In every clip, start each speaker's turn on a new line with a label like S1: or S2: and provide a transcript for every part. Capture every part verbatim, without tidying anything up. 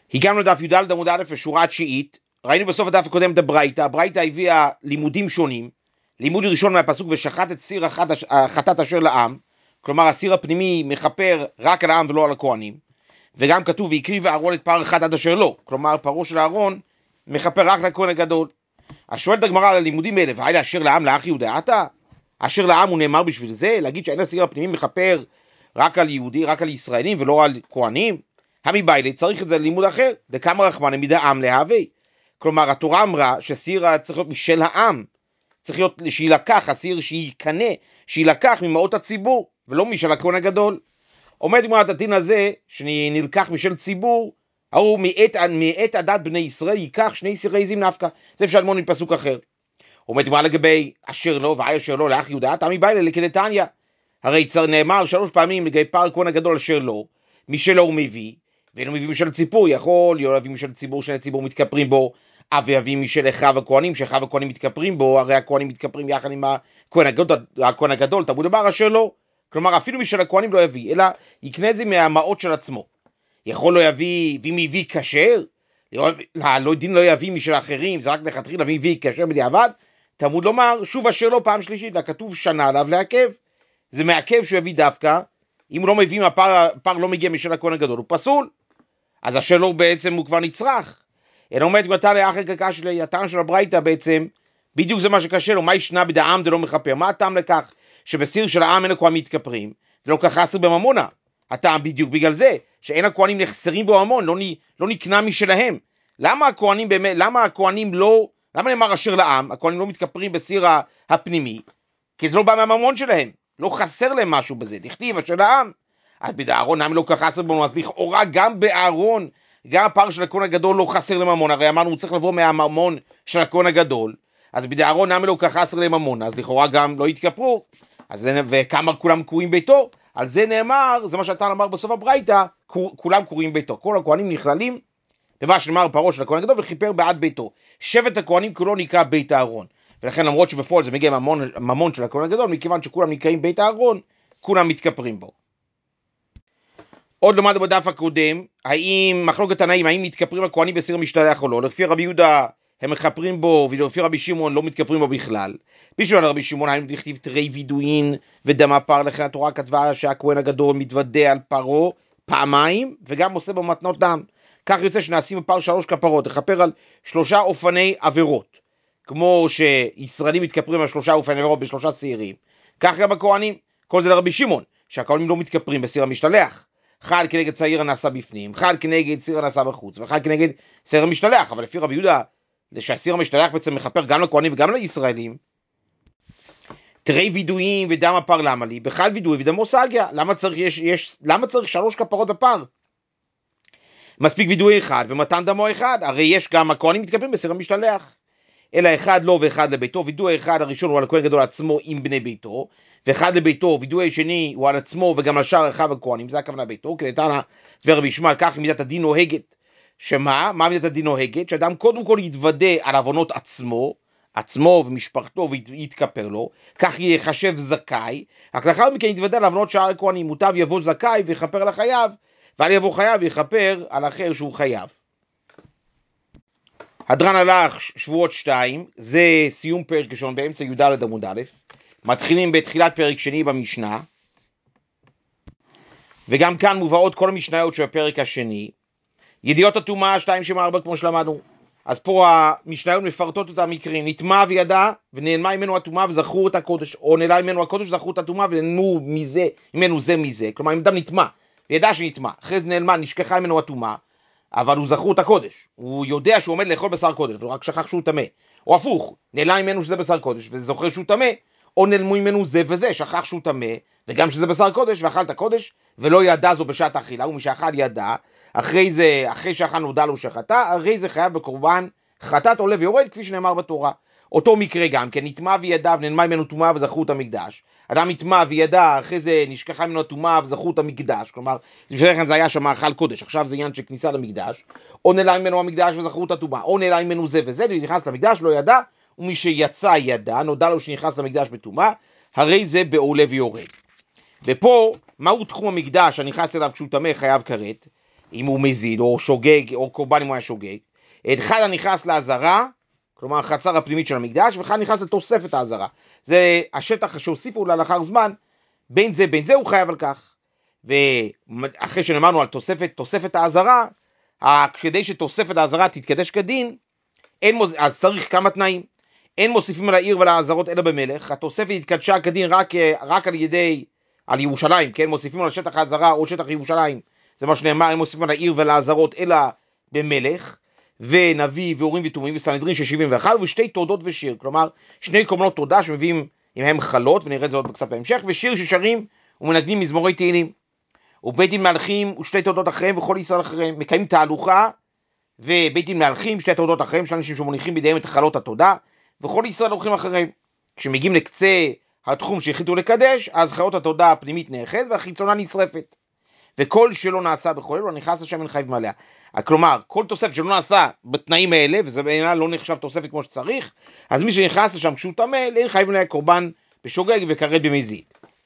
S1: הגענו לדף י"ד עמוד א' בשורה התשיעית, ראינו בסוף הדף הקודם את הברייתא, הברייתא הביאה לימודים שונים, לימוד ראשון מהפסוק ושחט את סיר החטאת אשר לעם, כלומר הסיר הפנימי מכפר רק על העם ולא על הכהנים, וגם כתוב והקריב אהרון את פר החטאת אשר לו, כלומר פרו של אהרון מכפר רק לכהן הגדול. אז שואלת הגמרא על הלימודים האלה, והי אשר לעם לאח יהודה עתה? אשר לעם הוא נאמר בשביל זה, להגיד שאין הסיר הפנימי מכפר רק על יהודי, רק על ישראלים ולא על כהנים? המביילי צריך את זה ללימוד אחר, דקמא רחמנא מדעם להווי. כלומר התורה אמרה שסיר צריך להיות משל העם, צריך להיות שילקח, הסיר שיקנה, שילקח ממאות הציבור ולא משל הכהן הגדול. עומד עם הדין הזה שנלקח משל ציבור, הוא מאת, מאת עדת בני ישראל ייקח שני סירי עזים נפקא, זה אפשר ללמוד מפסוק אחר. עומד עם לגבי אשר לו והי אשר לו לאח יהודה עתה מביילי לכדתניא, הרי נאמר שלוש פעמים לגבי פר הכהן הגדול אשר לו, משלו הוא מביא, ואינו מביא משל ציבור, יכול להביא משל ציבור שני ציבור מתכפרים בו, אבי אבי משל אחיו הכהנים, שאחיו הכהנים מתכפרים בו, הרי הכהנים מתכפרים יחד עם הכהן הגדול, הכהן הגדול, תלמוד דבר אשר לא, כלומר אפילו משל הכהנים לא יביא, אלא יקנה את זה מהמעות של עצמו. יכול לא יביא, ואם יביא כשר, לא דין לא יביא משל אחרים, זה רק לכתחילה, ואם יביא כשר בדיעבד, תלמוד לומר שוב אשר לא פעם שלישית, וכתוב שנה עליו לעכב, זה מעכב שהוא יביא דווקא, אם הוא לא מביא, הפר, הפר לא מגיע משל הכהן הגדול, הוא פסול. אז אשר לא בעצם הוא כבר נצרך. אלא עומד גמתא לאחר קרקע של יתן של הברייתא בעצם, בדיוק זה מה שקשה לו, מה ישנה בדעם דלא מכפר? מה הטעם לכך שבסיר של העם אין הכהנים מתכפרים? זה לא כך חסר בממונה. הטעם בדיוק בגלל זה, שאין הכהנים נחסרים בו המון, לא, לא נקנה משלהם. למה הכהנים באמת, למה הכהנים לא, למה נאמר אשר לעם, הכהנים לא מתכפרים בסיר הפנימי? כי זה לא בא מהממון שלהם, לא חסר להם משהו בזה, תכתיב אשר לעם. אז באהרון נמי לא כך חסר בנו, אז לכאורה גם באהרון, גם הפר של הכהן הגדול לא חסר לממון, הרי אמרנו הוא צריך לבוא מהממון של הכהן הגדול, אז באהרון נמי לא כך חסר לממון, אז לכאורה גם לא יתכפרו, אז וכמה כולם קוראים ביתו, על זה נאמר, זה מה שאתה אמר בסוף הברייתא, כולם קוראים ביתו, כל הכהנים נכללים, במה שנאמר פרו של הכהן הגדול וכיפר בעד ביתו, שבט הכהנים כולו נקרא בית אהרון, ולכן למרות שבפועל זה מגיע ממון של הכהן הגדול, מכיוון שכולם נקראים בית אהרון, כולם מתכפרים בו. עוד למדנו בדף הקודם, האם מחלוקת תנאים, האם מתכפרים הכהנים בסיר המשתלח או לא, לפי רבי יהודה הם מכפרים בו, ולפי רבי שמעון לא מתכפרים בו בכלל. בשביל רבי שמעון היינו לכתיב תרי וידוין ודם הפר, לכן התורה כתבה שהכהן הגדול מתוודה על פרו פעמיים, וגם עושה בו מתנות דם. כך יוצא שנעשים בפר שלוש כפרות, לכפר על שלושה אופני עבירות, כמו שישראלים מתכפרים על שלושה אופני עבירות בשלושה שעירים, כך גם הכהנים, כל זה לרבי שמעון, שהכהנים לא מתכפרים בסיר המשתלח. אחד כנגד שעיר הנעשה בפנים, אחד כנגד סיר הנעשה בחוץ, ואחד כנגד סיר המשתלח, אבל לפי רבי יהודה, שהסיר המשתלח בעצם מכפר גם לכהנים וגם לישראלים, תרי וידויים ודם הפר למה לי, בכלל וידוי ודמו סגיה, למה צריך, יש, יש, למה צריך שלוש כפרות בפר? מספיק וידוי אחד ומתן דמו אחד, הרי יש גם הכהנים מתכפרים בסיר המשתלח, אלא אחד לא ואחד לביתו, וידוי אחד הראשון הוא על הכהן הגדול עצמו עם בני ביתו, ואחד לביתו, וידוי השני הוא על עצמו וגם על שאר אחיו הכהנים, זה הכוונה ביתו, כדי תנא ורבי ישמעאל, כך מידת הדין נוהגת, שמה? מה מידת הדין נוהגת? שאדם קודם כל יתוודה על עוונות עצמו, עצמו ומשפחתו ויתכפר לו, כך יחשב זכאי, רק לאחר מכן יתוודה על עוונות שאר הכהנים, מוטב יבוא זכאי ויכפר על החייב, ואל יבוא חייב ויכפר על אחר שהוא חייב. הדרן הלך שבועות שתיים, זה סיום פרק ראשון באמצע י"ד עמוד א', מתחילים בתחילת פרק שני במשנה, וגם כאן מובאות כל המשניות של הפרק השני, ידיעות הטומאה שתיים שם ארבע כמו שלמדנו, אז פה המשניות מפרטות את המקרים, נטמע וידע ונעלמה ממנו הטומאה וזכרו את הקודש, או נעלה ממנו הקודש וזכרו את הטומאה ונעלמו מזה, ממנו זה מזה, כלומר אם אדם נטמע, וידע שנטמע, אחרי זה נעלמה, נשכחה ממנו הטומאה, אבל הוא זכרו את הקודש, הוא יודע שהוא עומד לאכול בשר קודש, והוא רק שכח שהוא טמא, או הפוך, נעלם ממנו שזה בשר קודש, וזוכר שהוא טמא, או נעלמו ממנו זה וזה, שכח שהוא טמא, וגם שזה בשר קודש, ואכל את הקודש, ולא ידע זו בשעת האכילה, ומשאכל ידע, אחרי זה, אחרי שאכל נודע לו שחטא, הרי זה חייב בקורבן, חטאת עולה ויורד, כפי שנאמר בתורה. אותו מקרה גם, כן, נטמע וידע, ונעלמה ממנו טומאה וזכרו את המקדש. אדם נטמע וידע, אחרי זה נשכחה ממנו טומאה וזכרו את המקדש, כלומר, לפני כן זה היה שם מאכל קודש, עכשיו זה עניין של כניסה למקדש, או נעלם ממנו המקדש וזכרו את הטומאה, או נעלם ממנו זה וזה, ונכנס למקדש, לא ידע, ומי שיצא ידע, נודע לו שנכנס למקדש בטומאה, הרי זה בעולה ויורד. ופה, מהו תחום המקדש הנכנס אליו כשהוא טמא חייב כרת? אם הוא מזיד, או שוגג, או קורבן אם הוא היה שוגג. אחד הנכנס לעזרה, כלומר החצר הפנימית של המקדש, ואחד נכנס לתוספת העזרה. זה השטח שהוסיפו לה לאחר זמן, בין זה, בין זה הוא חייב על כך. ואחרי שנאמרנו על תוספת, תוספת העזרה, כדי שתוספת העזרה תתקדש כדין, אין מוס... אז צריך כמה תנאים. אין מוסיפים על העיר ועל העזרות אלא במלך, התוספת התקדשה כדין רק, רק על ידי, על ירושלים, כן? מוסיפים על שטח העזרה או שטח ירושלים, זה מה שנאמר, אין מוסיפים על העיר ועל העזרות אלא במלך, ונביא ואורים ותומים וסנהדרין של שבעים ואחת, ושתי תודות ושיר, כלומר שני קומנות תודה שמביאים עם הם חלות, ונראה את זה עוד קצת בהמשך, ושיר ששרים ומנגנים מזמורי תהילים, ובית דין מהלכים ושתי תודות אחריהם וכל ישראל אחריהם, מקיימים תהלוכה, ובית דין מהלכים שתי תודות אחריהם, של אנשים שמוניחים בידיהם את חלות התודה, וכל ישראל הולכים אחריהם. כשמגיעים לקצה התחום שהחליטו לקדש, אז חלות התודה הפנימית נאחז והחיצונה נשרפת. וכל שלא נעשה בחולל, לא נכנס לשם אין חייב עליה. כלומר, כל תוספת שלא נעשה בתנאים האלה, וזה בעיניי לא נחשב תוספת כמו שצריך, אז מי שנכנס לשם כשהוא טמא, אין חייב עליה קורבן בשוגג וכרת במזיד.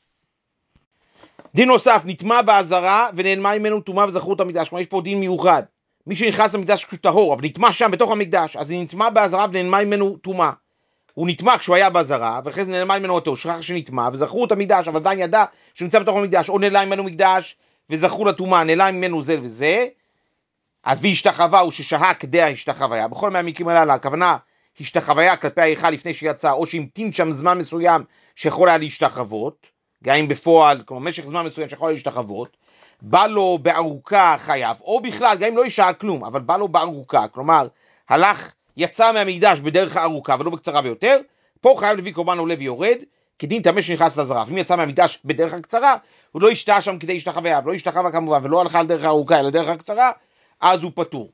S1: דין נוסף, נטמע בעזרה ונעלמה ממנו טומאה וזכרות המקדש. כלומר, יש פה דין מיוחד. מי שנכנס למקדש כשהוא טהור, אבל נטמע שם בתוך המקדש, אז נטמע בעזרה ונעלמה ממנו טומאה. הוא נטמע כשהוא היה בעזרה, ואחרי זה נעלמה ממנו אותו, שכח שנטמע, וזכרו את המקדש, אבל עדיין ידע שהוא נמצא בתוך המקדש, או נעלם ממנו מקדש, וזכרו לטומאה, נעלם ממנו זה וזה, אז בהשתחווה הוא ששהה כדי ההשתחוויה. בכל מהמקרים הללו, הכוונה השתחוויה כלפי ההיכל לפני שיצא, או שהמתין שם זמן מסוים שיכול היה להשתחוות, גם אם בפועל, כמו משך זמן מסוים שיכול היה להשתחוות, בא לו בארוכה חייב, או בכלל, גם אם לא ישעה כלום, אבל בא לו בארוכה, כלומר, הלך, יצא מהמקדש בדרך הארוכה, ולא בקצרה ביותר, פה חייב להביא קורבן עולה ויורד, כדין טמא שנכנס לעזרה. ואם יצא מהמקדש בדרך הקצרה, הוא לא ישתהה שם כדי להשתחווה, ולא ישתחווה כמובן, ולא הלכה על דרך הארוכה, אלא דרך הקצרה, אז הוא פטור.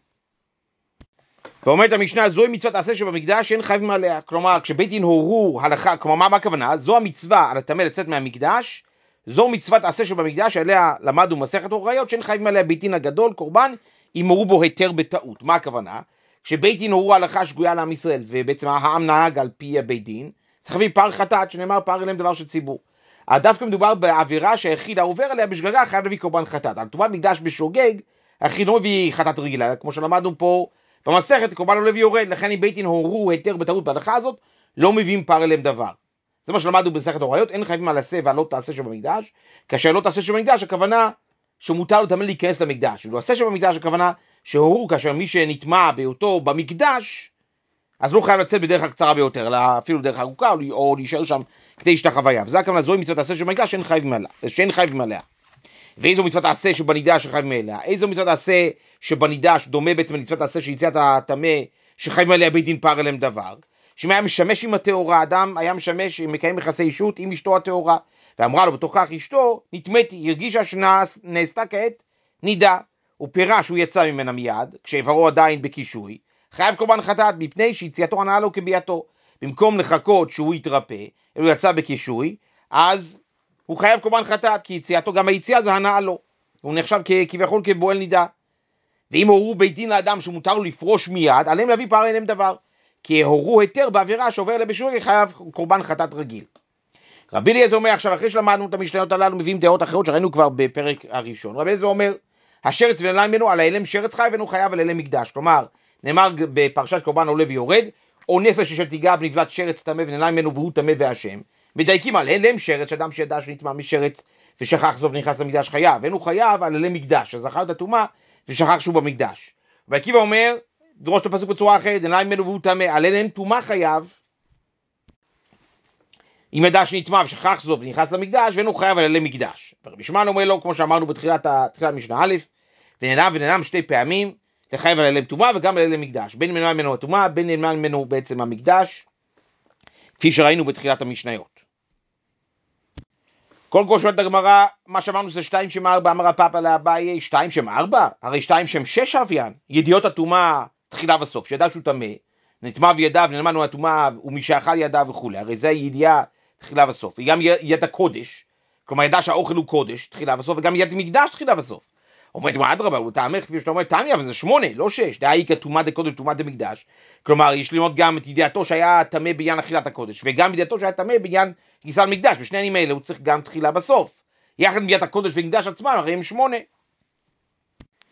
S1: ואומרת המשנה, זוהי מצוות עשה שבמקדש אין חייבים עליה. כלומר, כשבית דין הורו הלכה, כלומר, מה, מה הכוונה? זו המצווה על הטמא לצאת מהמקדש, זו מצוות עשה שבמקדש, עליה למדנו מסכת הוריות, שאין חייבים עליה בית דין הגדול, קורבן, אם הורו בו היתר בטעות. מה הכוונה? כשבית דין הורו הלכה שגויה לעם ישראל, ובעצם העם נהג על פי הבית דין, צריך להביא פר חטאת, שנאמר פר אליהם דבר של ציבור. דווקא מדובר בעבירה שהיחיד העובר עליה בשגגה, חייב להביא קורבן חטאת. על טומאת מקדש בשוגג, היחיד לא מביא חטאת רגילה, כמו שלמדנו פה במסכת, קורבן עולה ויורד, לכן אם בית דין הורו היתר בטעות בהלכה הזאת, לא מביאים פר אליהם דבר. זה מה שלמדנו במסכת הוריות, אין חייבים על עשה ועל לא תעשה שבמקדש, כאשר לא תעשה שבמקדש, הכוונה שמותר לתמיד להיכנס למקדש. ולא עשה שבמקדש, הכוונה שהורו, כאשר מי שנטמע באותו במקדש, אז לא חייב לצאת בדרך הקצרה ביותר, אלא אפילו דרך ארוכה, או להישאר שם כדי להשתחוויה. וזה הכוונה, זוהי מצוות עשה שבמקדש שאין חייבים עליה, שאין חייבים עליה. ואיזו מצוות עשה שבנידש שחייבים עליה? איזו מצוות עשה שבנידש דומה בעצם למצוות עשה שיציאת הטמא שחייבים עליה בית דין פר אליהם דבר? שאם היה משמש עם התאורה, אדם היה משמש, מקיים יחסי אישות עם אשתו התאורה, ואמרה לו בתוך כך אשתו, נטמאתי, הרגישה שנעשתה כעת נידה, הוא פירש, הוא יצא ממנה מיד, כשעברו עדיין בקישוי, חייב קורבן חטאת, מפני שיציאתו הנאה לו כביאתו, במקום לחכות שהוא יתרפא, הוא יצא בקישוי, אז הוא חייב קורבן חטאת, כי יציאתו, גם היציאה זה הנאה לו, הוא נחשב כביכול כבועל נידה. ואם הורו בית דין לאדם שמותר לו לפרוש מיד, עליהם להביא פר אליהם דבר, כי הורו היתר בעבירה שעובר לה בשוגג, חייב קורבן חטאת רגיל. רבי אליעזר אומר, עכשיו אחרי שלמדנו את המשניות הללו, מביאים דעות אחרות שראינו כבר בפרק הראשון. רבי אליעזר אומר, השרץ ונעלם ממנו, על האלם שרץ חי ואינו חייב על אלם מקדש. כלומר, נאמר בפרשת קורבן עולה ויורד, או נפש אשר תיגע בנבלת שרץ טמא ונעלם ממנו והוא טמא ואשם. מדייקים על אלם שרץ, אדם שידע שנטמא משרץ ושכח זאת ונכנס למקדש חייב, ואינו חייב על אלם מקדש, אז זכר את הטומאה ושכח שהוא במקדש. ועקיבא אומר, דרוש את הפסוק בצורה אחרת, נעלם ממנו והוא טמא, על אלם טומאה חייב, אם ידע שנטמא ושכח זאת ונכנס למקדש, ואינו חייב על אלם מקדש. ורבי שמעון אומר לו, כמו שאמרנו בתחילת המשנה א', ונעלם ונעלם שתי פעמים, לחייב על אלם טומאה וגם על אלם מקדש. בין נעלם ממנו הטומאה, בין נעלם ממנו בעצם המקדש, כפי שראינו בתחילת המשניות. כל כל שואלת הגמרא, מה שאמרנו זה שתיים שם ארבע, אמר הפאפא לאביי, שתיים שם ארבע? הרי שתיים שם שש אביין, ידיעות הטומאה תחילה וסוף, שידע שהוא טמא, נטמא וידע ונעלם ממנו הטומאה ומשאכל ידע וכו', הרי זה ידיעה תחילה וסוף. היא גם יד הקודש, כלומר ידע שהאוכל הוא קודש, תחילה וסוף, וגם יד מקדש תחילה וסוף. אומרת, מה אדרבה, הוא טעמך כפי שאתה אומר, טעמי, אבל זה שמונה, לא שש, דהי כטומאה דקודש, טומאה דמקדש. כלומר, יש ללמוד גם את ידיעתו שהיה טמא בעניין אכילת הקודש, וגם ידיעתו שהיה טמא בעניין כניסה למקדש. בשני העניינים האלה הוא צריך גם תחילה בסוף. יחד עם ידיעת הקודש ומקדש עצמם, הרי הם שמונה.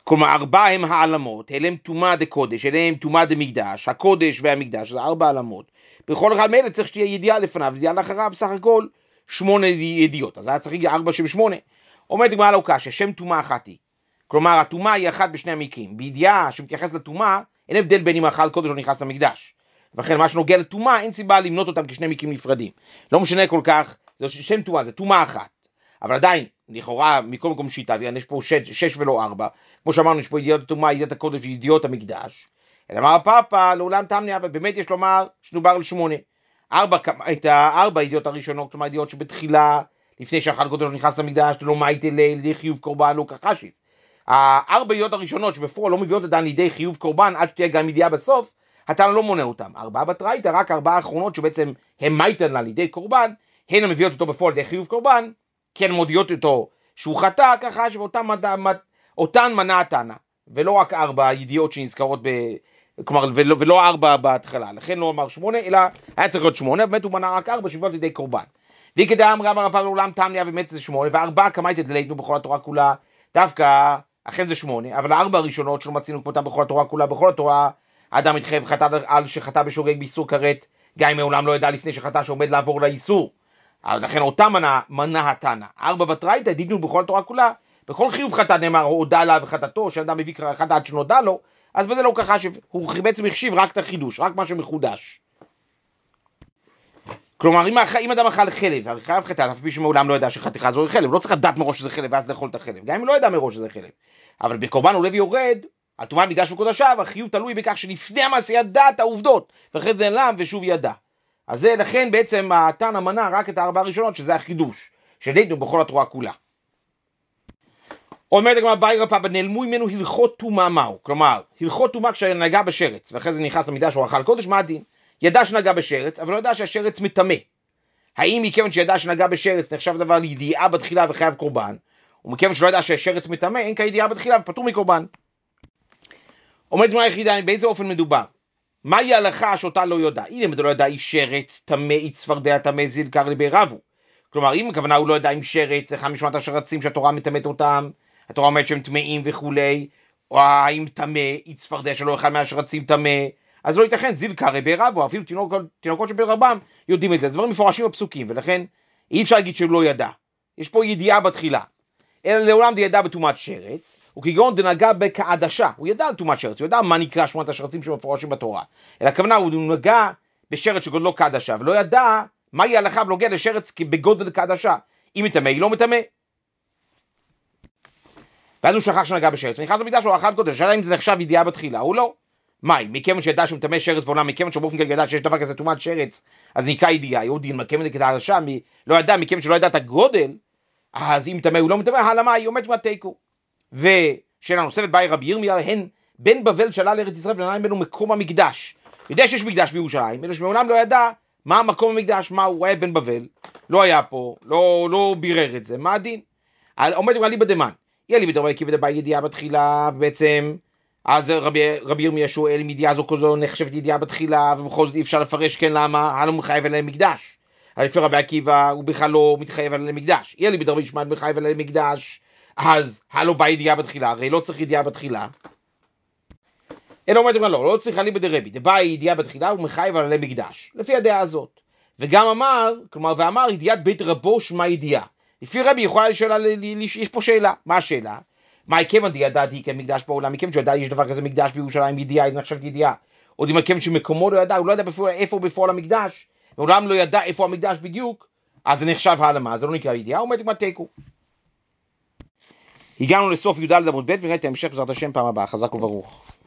S1: כלומר, ארבע הם העלמות, אלה הם טומאה דקודש, אלה הם טומאה דמקדש, הקודש והמקדש, זה ארבע העלמות. בכל אחד מאלה צריך שתהיה ידיעה לפניו, ידיעה לאחריו, בסך הכל שמונה ידיעות, אז היה צריך ארבע שבשמונה. אומרת גמרא לא קשה, שם טומאה אחת היא. כלומר, הטומאה היא אחת בשני המקרים. בידיעה שמתייחס לטומאה, אין הבדל בין אם אכל קודש או נכנס למקדש. ולכן מה שנוגע לטומאה, אין סיבה למנות אותם כשני מקרים נפרדים. לא משנה כל כך, זה שם טומאה, זה טומאה אחת. אבל עדיין, לכאורה, מכל מקום שיטה, יש פה שש, שש ולא ארבע. כמו שאמרנו, יש פה ידיעות הטומאה, ידיעות הקודש וידיעות המקדש. אלא אמר הפאפה, לעולם תמני, אבל באמת יש לומר, שנובר על שמונה. ארבע, את הארבע ידיעות הראשונות, כלומר ידיעות שבתחילה, לפני שאכל קודש נכנס למקדש, לא מייטי לידי חיוב קורבן, לא כחשיב. הארבע ידיעות הראשונות שבפועל לא מביאות עדיין לידי חיוב קורבן, עד שתהיה גם ידיעה בסוף, התנא לא מונה אותם. ארבעה בתרייתא, רק ארבעה האחרונות שבעצם הם מייטן לה לידי קורבן, הן המביאות אותו בפועל לידי חיוב קורבן, כן מודיעות אותו שהוא חטא, ככה שאותן מנה התנא, ולא רק ארבע ידיעות שנזכרות ב... כלומר, ולא, ולא ארבע בהתחלה, לכן לא אמר שמונה, אלא היה צריך להיות שמונה, באמת הוא מנה רק ארבע שמביאות לידי קורבן. והיא כדאי אמרה ברפ"ר לעולם תמניה באמת זה שמונה, וארבע כמייתא דלייתנו בכל התורה כולה, דווקא, אכן זה שמונה, אבל הארבע הראשונות שלא מצינו כמותם בכל התורה כולה, בכל התורה, האדם מתחייב חטא על שחטא בשוגג באיסור כרת, גם אם מעולם לא ידע לפני שחטא שעומד לעבור לאיסור. אז לכן אותה מנה, מנה התנא. ארבע בתרייתא, דידנו בכל התורה כולה, בכל חיוב חטא נאמר, הודע לה וחטאתו, שאדם מביא חטא עד שנודע לו, אז בזה לא ככה, הוא בעצם החשיב רק את החידוש, רק מה שמחודש. כלומר, אם, אם אדם אכל חלב, הרי חייב חטא, אף פי שמעולם לא ידע שחתיכה זו היא חלב, לא צריך לדעת מראש שזה חלב, ואז לאכול את החלב, גם אם לא ידע מראש שזה חלב. אבל בקורבן עולה ויורד, על טומאה מקדש וקודשיו, החיוב תלוי בכך שלפני המעשה ידע את העובדות, ואחרי זה נעלם ושוב ידע. אז זה לכן בעצם התנא מנה רק את הארבע הראשונות, שזה החידוש, שדייתנו בכל התורה כולה. אומרת הגמרא באי רפ"א, נעלמו ממנו הלכות טומאה מהו? כלומר, הלכות טומאה כשנגע בשרץ, ואחרי זה נכנס למקדש או אכל קודש, מה הדין? ידע שנגע בשרץ, אבל לא ידע שהשרץ מטמא. האם מכיוון שידע שנגע בשרץ נחשב דבר לידיעה בתחילה וחייב קורבן, ומכיוון שלא ידע שהשרץ מטמא, אין כידיעה בתחילה ופטור מקורבן. אומרת הגמרא היחידה, באיזה אופן מדובר? מהי ההלכה שאותה לא יודע? אם לא ידע איש שרץ, טמא, אי צפרדע, טמא, זיל, קר לבי רבו. כלומר, אם הכוונה הוא לא ידע אם שרץ, אחד משמעת השרצים שהתורה מטמאת אותם, התורה אומרת שהם טמאים וכולי, או האם טמא, אי צפרדע שלא אחד מהשרצים טמא, אז לא ייתכן, זיל, קר לבי רבו, אפילו תינוקות, תינוקות שבין רבם יודעים את זה. זה דברים מפורשים בפסוקים, ולכן אי אפשר להגיד שהוא לא ידע. יש פה ידיעה בתחילה. אלא לעולם די ידע בטומאת שרץ, וכגון דנגע בכעדשה, הוא ידע על טומאת שרץ, הוא ידע מה נקרא שמונת השרצים שמפורשים בתורה, אלא הכוונה הוא נגע בשרץ שגודלו כעדשה, ולא ידע מהי ההלכה בנוגע לשרץ בגודל כעדשה, אם מטמא, היא לא מטמא. ואז הוא שכח שנגע בשרץ, ונכנס למקדש הוא אכל קודש, השאלה אם זה נחשב ידיעה בתחילה, הוא לא. מה, מכיוון שידע שמטמא שרץ בעולם, מכיוון שבאופן כללי ידע שיש דבר כזה טומאת שרץ, אז נקרא ידיעה, יהודי מכיוון לכעדשה, לא ידע, מכיוון שלא ידע את הגודל, אז אם מטמא הוא לא מטמא, העלמה היא עומדת מהתיקו. ושאלה נוספת, באי רבי ירמיה, הן בן בבל שעלה לארץ ישראל ונעלם ממנו מקום המקדש. יודע שיש מקדש בירושלים, אלא שמעולם לא ידע מה מקום המקדש, מה הוא היה בן בבל, לא היה פה, לא, לא בירר את זה, מה הדין? עומד לי בדמן, יהיה לי בדרבי עקיבא דבאי ידיעה בתחילה, ובעצם, אז רבי, רבי ירמיה שואל אם ידיעה זו כזו נחשבת ידיעה בתחילה, ובכל זאת אי אפשר לפרש כן למה, הלא מחייב עליהם מקדש. לפי רבי עקיבא הוא בכלל לא מתחייב עליהם מקדש, יהיה לי בדרבי ישמעאל מחייב עליהם מקדש, אז הלא בא ידיעה בתחילה, הרי לא צריך ידיעה בתחילה. אלא אומרת לא, לא צריך עלי בדרבי, דבא ידיעה בתחילה הוא מחייב עליהם מקדש, לפי הדעה הזאת. וגם אמר, כלומר, ואמר ידיעת בית רבו שמה ידיעה. לפי רבי יכולה לשאלה, יש פה שאלה, מה השאלה? מה כיוון ידעתי היא כמקדש בעולם, מכיוון שידע יש דבר כזה מקדש בירושלים ידיעה, היא נחשבת ידיעה. עוד אם כיוון שמקומו לא ידע, הוא לא ידע בפועל, איפה בפועל המקדש, מעולם לא ידע איפה המקדש בדיוק, אז זה נחשב העלמה, זה לא נקרא ידיעה, הוא מת עם התיקו. הגענו לסוף י"ד עמוד ב' ונראה את ההמשך בעזרת השם פעם הבאה, חזק וברוך.